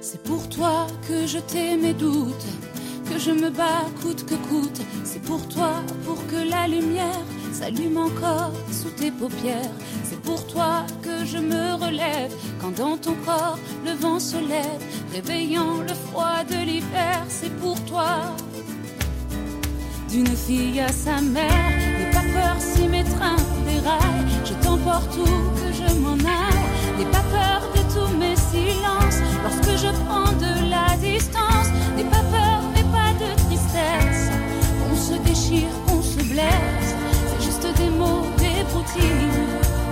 C'est pour toi que je tais mes doutes, que je me bats coûte que coûte. C'est pour toi, pour que la lumière s'allume encore sous tes paupières. C'est pour toi que je me relève quand dans ton corps le vent se lève, réveillant le froid de l'hiver. C'est pour toi. D'une fille à sa mère, n'aie pas peur si mes trains déraillent, je t'emporte où que je m'en aille. N'aie pas peur de tous mes silences lorsque je prends de la distance. N'aie pas peur et pas de tristesse, qu'on se déchire, qu'on se blesse. C'est juste des mots, des broutines.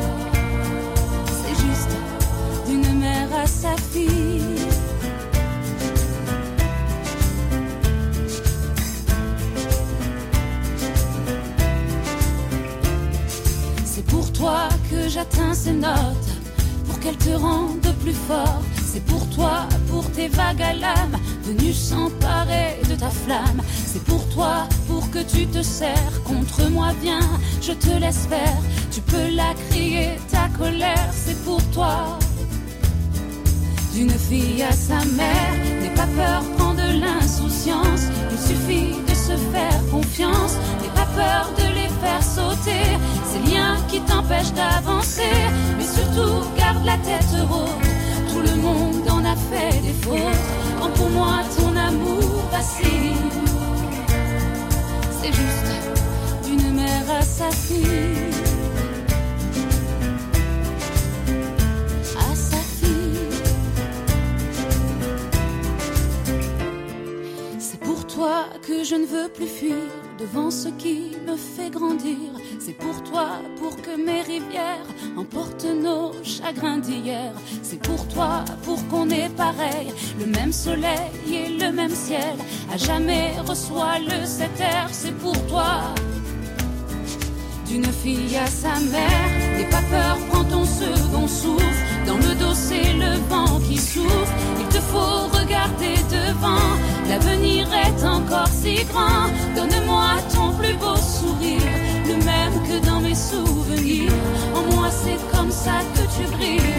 C'est juste d'une mère à sa fille. C'est pour toi que j'atteins ces notes, pour qu'elles te rendent plus fort. C'est pour toi, pour tes vagues à l'âme, venues s'emparer de ta flamme. C'est pour toi, pour que tu te serres contre moi, viens, je te laisse faire. Tu peux la crier, ta colère, c'est pour toi. D'une fille à sa mère, n'aie pas peur, prends de l'insouciance. Il suffit de se faire confiance, n'aie pas peur de les faire sauter ces liens qui t'empêchent d'avancer. Mais surtout, garde la tête haute, tout le monde en a fait des fautes. Quand pour moi ton amour vacille, c'est juste d'une mère à sa fille. Que je ne veux plus fuir devant ce qui me fait grandir. C'est pour toi, pour que mes rivières emportent nos chagrins d'hier. C'est pour toi, pour qu'on ait pareil, le même soleil et le même ciel. À jamais reçoit le cet air, c'est pour toi. D'une fille à sa mère, n'aie pas peur, prends ton second souffle. Dans le dos c'est le vent qui souffle, il te faut regarder devant. L'avenir est encore si grand, donne-moi ton plus beau sourire, le même que dans mes souvenirs. En moi c'est comme ça que tu brilles.